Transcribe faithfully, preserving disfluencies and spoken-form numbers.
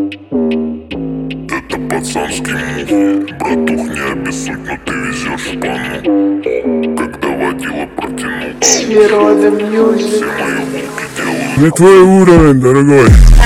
Это пацанский мух. Братух, не обессудь, но ты везешь шпану. Когда водила протянул Сферода Мьюзик. все мои булки делают. Не твой уровень, дорогой.